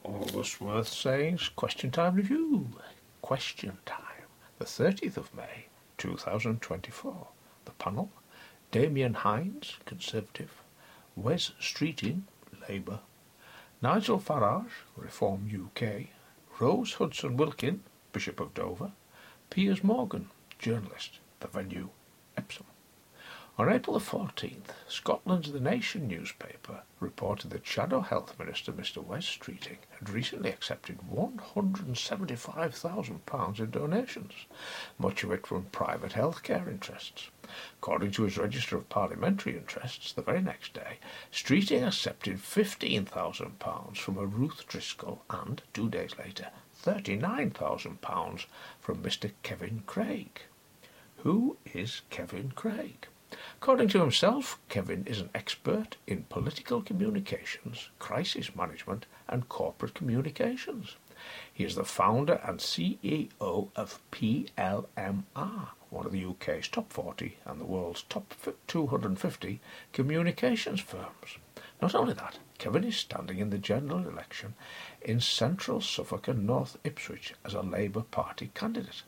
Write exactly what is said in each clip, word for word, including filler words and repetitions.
August worth saying's Question Time Review. Question Time, the thirtieth of May, two thousand twenty-four. The panel, Damien Hines, Conservative, Wes Streeting, Labour, Nigel Farage, Reform U K, Rose Hudson Wilkin, Bishop of Dover, Piers Morgan, journalist. The venue, Epsom. On April the fourteenth, Scotland's The Nation newspaper reported that Shadow Health Minister Mister Wes Streeting had recently accepted one hundred seventy-five thousand pounds in donations, much of it from private healthcare interests. According to his register of parliamentary interests, the very next day, Streeting accepted fifteen thousand pounds from a Ruth Driscoll and, two days later, thirty-nine thousand pounds from Mister Kevin Craig. Who is Kevin Craig? According to himself, Kevin is an expert in political communications, crisis management and corporate communications. He is the founder and C E O of P L M R, one of the U K's top forty and the world's top two hundred fifty communications firms. Not only that, Kevin is standing in the general election in central Suffolk and North Ipswich as a Labour Party candidate.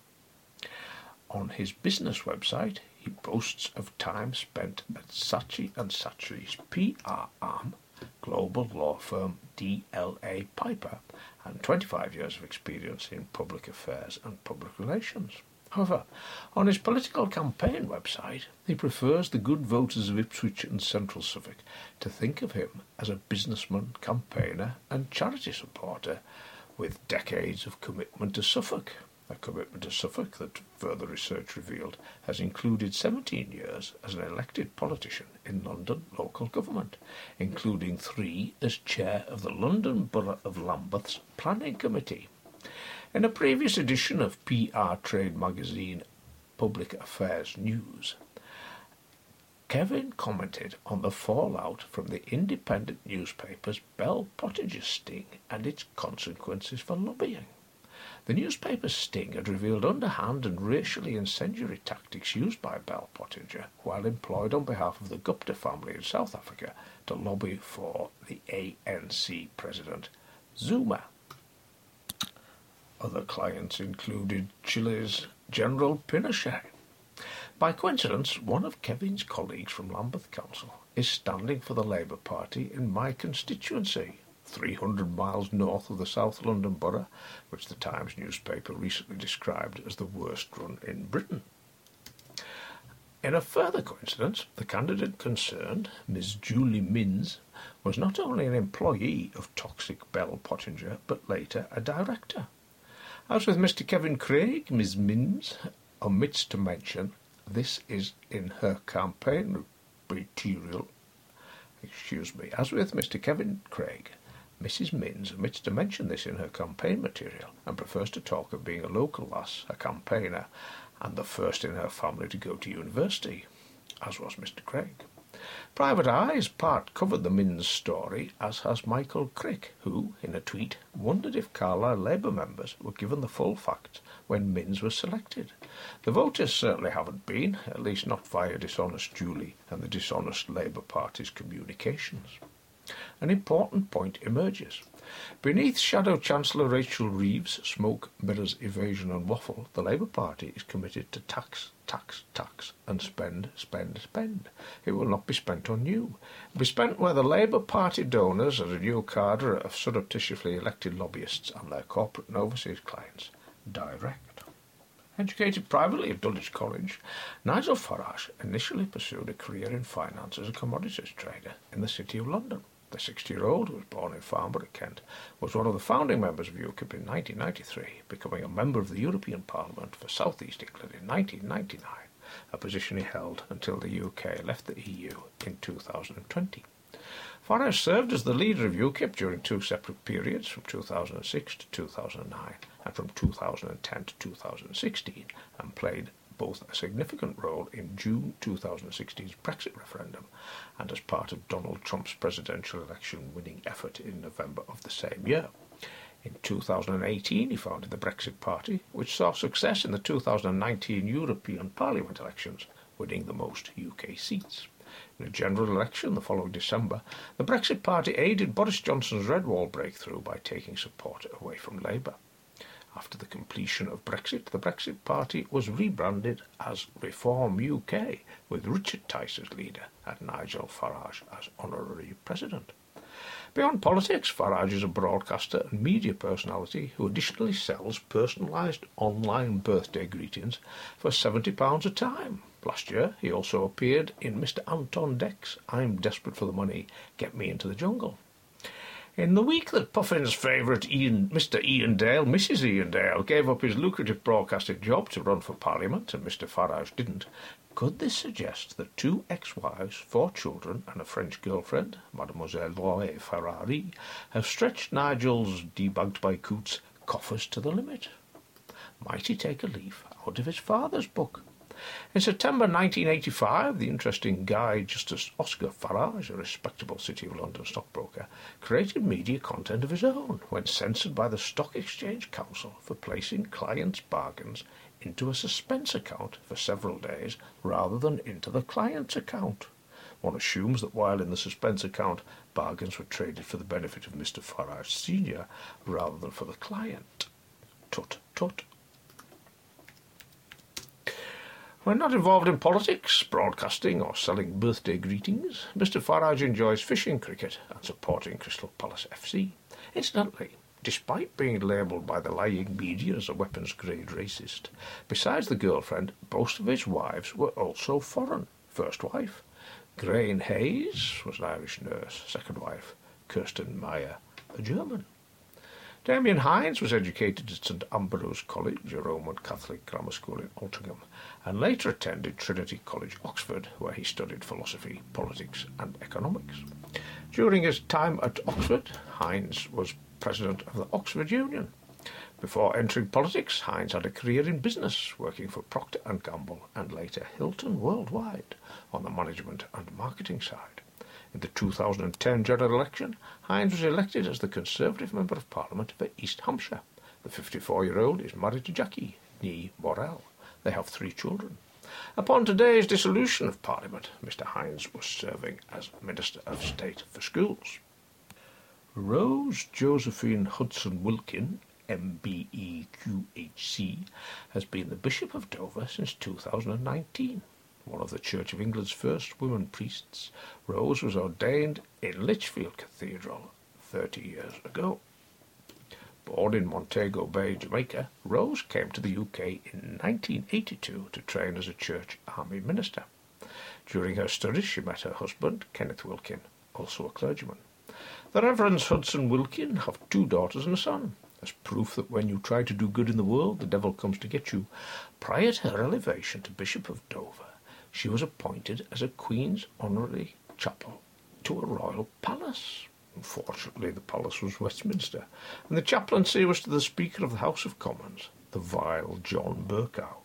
On his business website, he boasts of time spent at Saatchi and Saatchi's P R arm, global law firm D L A Piper, and twenty-five years of experience in public affairs and public relations. However, on his political campaign website, he prefers the good voters of Ipswich and Central Suffolk to think of him as a businessman, campaigner and charity supporter with decades of commitment to Suffolk. A commitment to Suffolk that, further research revealed, has included seventeen years as an elected politician in London local government, including three as chair of the London Borough of Lambeth's Planning Committee. In a previous edition of P R Trade magazine Public Affairs News, Kevin commented on the fallout from the independent newspaper's Bell Pottinger sting and its consequences for lobbying. The newspaper's sting had revealed underhand and racially incendiary tactics used by Bell Pottinger while employed on behalf of the Gupta family in South Africa to lobby for the A N C president, Zuma. Other clients included Chile's General Pinochet. By coincidence, one of Kevin's colleagues from Lambeth Council is standing for the Labour Party in my constituency, three hundred miles north of the South London Borough, which the Times newspaper recently described as the worst run in Britain. In a further coincidence, the candidate concerned, Miss Julie Minns, was not only an employee of toxic Bell Pottinger, but later a director. As with Mister Kevin Craig, Miss Minns omits to mention this is in her campaign material. Excuse me. As with Mister Kevin Craig, Missus Minns omits to mention this in her campaign material and prefers to talk of being a local lass, a campaigner, and the first in her family to go to university, as was Mister Craig. Private Eye has part covered the Minns story, as has Michael Crick, who, in a tweet, wondered if Carlisle Labour members were given the full facts when Minns was selected. The voters certainly haven't been, at least not via dishonest Julie and the dishonest Labour Party's communications. An important point emerges. Beneath Shadow Chancellor Rachel Reeves' smoke, mirrors, evasion and waffle, the Labour Party is committed to tax, tax, tax and spend, spend, spend. It will not be spent on you. It will be spent where the Labour Party donors are a new cadre of surreptitiously elected lobbyists and their corporate and overseas clients direct. Educated privately at Dulwich College, Nigel Farage initially pursued a career in finance as a commodities trader in the City of London. The sixty-year-old, who was born in Farnborough, Kent, was one of the founding members of UKIP in nineteen ninety-three, becoming a member of the European Parliament for South East England in nineteen ninety-nine, a position he held until the U K left the E U in two thousand twenty. Farage served as the leader of UKIP during two separate periods, from two thousand six to two thousand nine and from two thousand ten to two thousand sixteen, and played both a significant role in June two thousand sixteen's Brexit referendum and as part of Donald Trump's presidential election winning effort in November of the same year. In two thousand eighteen, he founded the Brexit Party, which saw success in the two thousand nineteen European Parliament elections, winning the most U K seats. In a general election the following December, the Brexit Party aided Boris Johnson's Red Wall breakthrough by taking support away from Labour. After the completion of Brexit, the Brexit Party was rebranded as Reform U K, with Richard Tice as leader and Nigel Farage as honorary president. Beyond politics, Farage is a broadcaster and media personality who additionally sells personalised online birthday greetings for seventy pounds a time. Last year, he also appeared in Mister Anton Deck's I'm Desperate for the Money, Get Me Into the Jungle. In the week that Puffin's favourite Ian, Mister Ian Dale, Missus Ian Dale, gave up his lucrative broadcasting job to run for Parliament and Mister Farage didn't, could this suggest that two ex-wives, four children and a French girlfriend, Mademoiselle Loie Ferrari, have stretched Nigel's, debunked by Coots, coffers to the limit? Might he take a leaf out of his father's book? In September nineteen eighty-five, the interesting Guy Justice Oscar Farage, a respectable City of London stockbroker, created media content of his own when censored by the Stock Exchange Council for placing clients' bargains into a suspense account for several days rather than into the client's account. One assumes that while in the suspense account, bargains were traded for the benefit of Mister Farage Senior rather than for the client. Tut, tut. When not involved in politics, broadcasting or selling birthday greetings, Mister Farage enjoys fishing, cricket and supporting Crystal Palace F C. Incidentally, despite being labelled by the lying media as a weapons-grade racist, besides the girlfriend, most of his wives were also foreign. First wife, Grain Hayes, was an Irish nurse. Second wife, Kirsten Meyer, a German. Damien Hines was educated at St Ambrose College, a Roman Catholic grammar school in Altrincham, and later attended Trinity College, Oxford, where he studied philosophy, politics and economics. During his time at Oxford, Hines was president of the Oxford Union. Before entering politics, Hines had a career in business, working for Procter and Gamble and later Hilton Worldwide on the management and marketing side. In the two thousand ten general election, Hines was elected as the Conservative Member of Parliament for East Hampshire. The fifty-four-year-old is married to Jackie, née Morrell. They have three children. Upon today's dissolution of Parliament, Mister Hines was serving as Minister of State for Schools. Rose Josephine Hudson Wilkin, M B E Q H C, has been the Bishop of Dover since two thousand nineteen. One of the Church of England's first women priests, Rose was ordained in Lichfield Cathedral thirty years ago. Born in Montego Bay, Jamaica, Rose came to the U K in nineteen eighty-two to train as a Church Army minister. During her studies she met her husband, Kenneth Wilkin, also a clergyman. The Reverends Hudson Wilkin have two daughters and a son. As proof that when you try to do good in the world, the devil comes to get you, prior to her elevation to Bishop of Dover, she was appointed as a Queen's Honorary Chapel to a royal palace. Unfortunately, the palace was Westminster, and the chaplaincy was to the Speaker of the House of Commons, the vile John Bercow.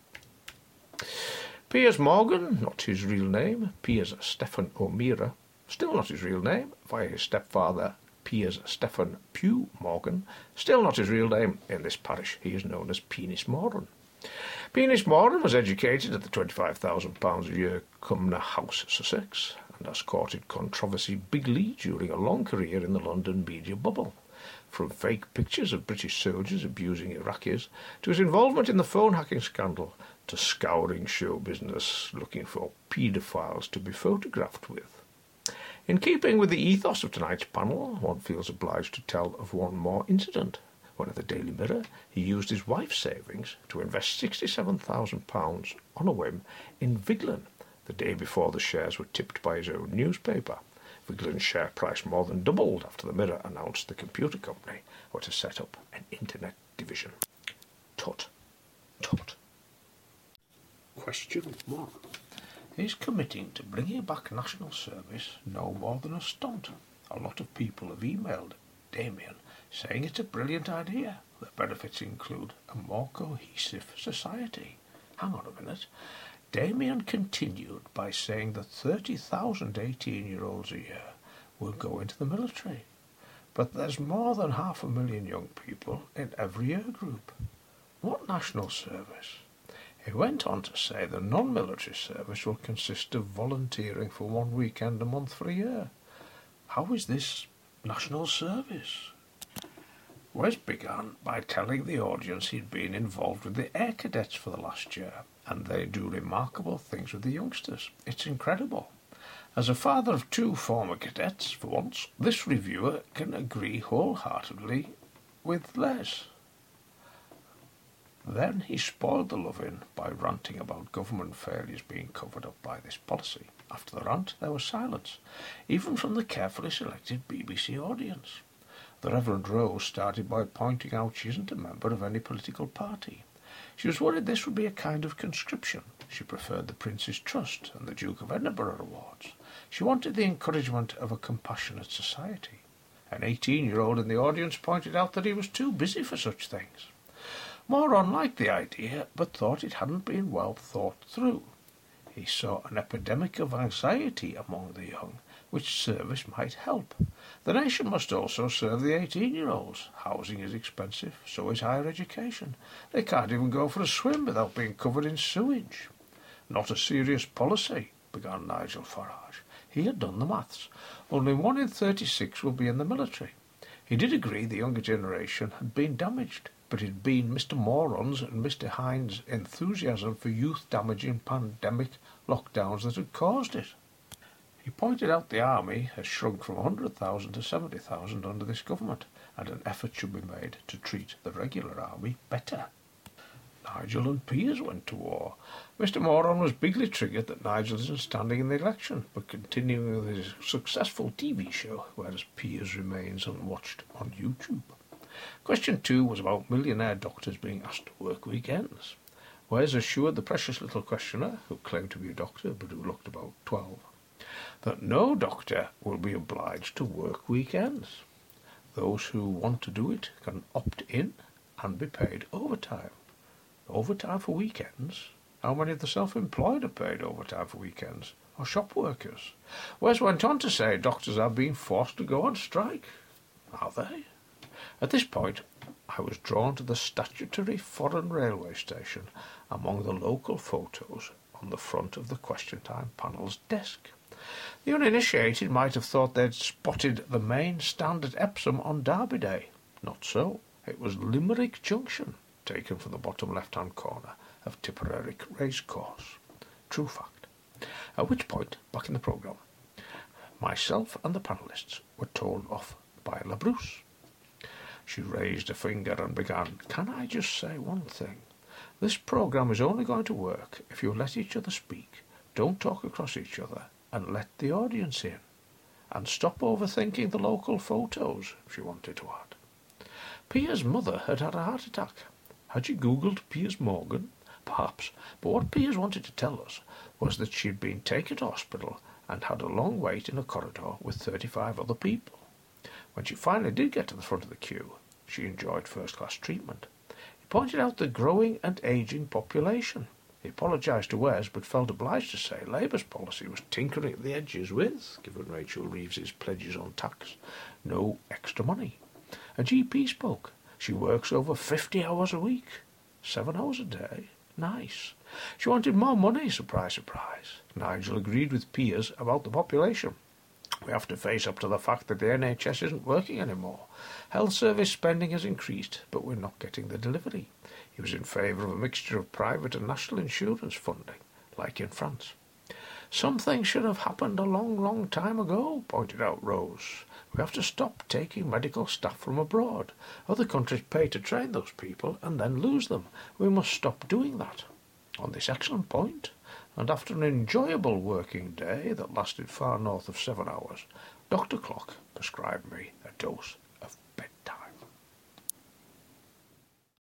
Piers Morgan, not his real name, Piers Stephen O'Meara, still not his real name, via his stepfather, Piers Stephen Pugh Morgan, still not his real name. In this parish he is known as Penis Moran. Penis Moran was educated at the twenty-five thousand pounds a year Cumnor House, Sussex, and has courted controversy bigly during a long career in the London media bubble. From fake pictures of British soldiers abusing Iraqis, to his involvement in the phone hacking scandal, to scouring show business looking for paedophiles to be photographed with. In keeping with the ethos of tonight's panel, one feels obliged to tell of one more incident, when at the Daily Mirror he used his wife's savings to invest sixty-seven thousand pounds on a whim in Vigeland, the day before the shares were tipped by his own newspaper. Vigeland's share price more than doubled after the Mirror announced the computer company were to set up an internet division. Tut. Tut. Question one. Is committing to bringing back national service no more than a stunt? A lot of people have emailed Damien saying it's a brilliant idea. The benefits include a more cohesive society. Hang on a minute. Damien continued by saying that thirty thousand eighteen-year-olds a year will go into the military. But there's more than half a million young people in every year group. What national service? He went on to say the non-military service will consist of volunteering for one weekend a month for a year. How is this national service? Wes began by telling the audience he'd been involved with the Air Cadets for the last year, and they do remarkable things with the youngsters. It's incredible. As a father of two former cadets, for once, this reviewer can agree wholeheartedly with Les. Then he spoiled the love-in by ranting about government failures being covered up by this policy. After the rant, there was silence, even from the carefully selected B B C audience. The Reverend Rose started by pointing out she isn't a member of any political party. She was worried this would be a kind of conscription. She preferred the Prince's Trust and the Duke of Edinburgh awards. She wanted the encouragement of a compassionate society. An eighteen-year-old in the audience pointed out that he was too busy for such things. Moron liked the idea, but thought it hadn't been well thought through. He saw an epidemic of anxiety among the young, which service might help. The nation must also serve the eighteen-year-olds. Housing is expensive, so is higher education. They can't even go for a swim without being covered in sewage. Not a serious policy, began Nigel Farage. He had done the maths. Only one in thirty-six will be in the military. He did agree the younger generation had been damaged, but it had been Mister Moron's and Mister Hines' enthusiasm for youth-damaging pandemic lockdowns that had caused it. He pointed out the army has shrunk from one hundred thousand to seventy thousand under this government, and an effort should be made to treat the regular army better. Nigel and Piers went to war. Mister Moron was bigly triggered that Nigel isn't standing in the election, but continuing with his successful T V show, whereas Piers remains unwatched on YouTube. Question two was about millionaire doctors being asked to work weekends. Wes assured the precious little questioner, who claimed to be a doctor but who looked about twelve, that no doctor will be obliged to work weekends. Those who want to do it can opt in and be paid overtime. Overtime for weekends? How many of the self-employed are paid overtime for weekends? Or shop workers? Wes went on to say doctors are being forced to go on strike. Are they? At this point, I was drawn to the statutory foreign railway station among the local photos on the front of the Question Time panel's desk. The uninitiated might have thought they'd spotted the main stand at Epsom on Derby Day. Not so. It was Limerick Junction, taken from the bottom left-hand corner of Tipperary Racecourse. True fact. At which point, back in the programme, myself and the panellists were told off by La Bruce. She raised a finger and began, "Can I just say one thing? This programme is only going to work if you let each other speak, don't talk across each other, and let the audience in. And stop overthinking the local photos," she wanted to add. Piers' mother had had a heart attack. Had she Googled Piers Morgan? Perhaps, but what Piers wanted to tell us was that she had been taken to hospital and had a long wait in a corridor with thirty-five other people. When she finally did get to the front of the queue, she enjoyed first-class treatment. He pointed out the growing and ageing population. He apologised to Wes, but felt obliged to say Labour's policy was tinkering at the edges with, given Rachel Reeves's pledges on tax, no extra money. A G P spoke. She works over fifty hours a week. Seven hours a day. Nice. She wanted more money, surprise, surprise. Nigel agreed with Piers about the population. We have to face up to the fact that the N H S isn't working anymore. Health service spending has increased, but we're not getting the delivery. He was in favour of a mixture of private and national insurance funding, like in France. Some things should have happened a long, long time ago, pointed out Rose. We have to stop taking medical staff from abroad. Other countries pay to train those people and then lose them. We must stop doing that. On this excellent point, and after an enjoyable working day that lasted far north of seven hours, Doctor Clock prescribed me a dose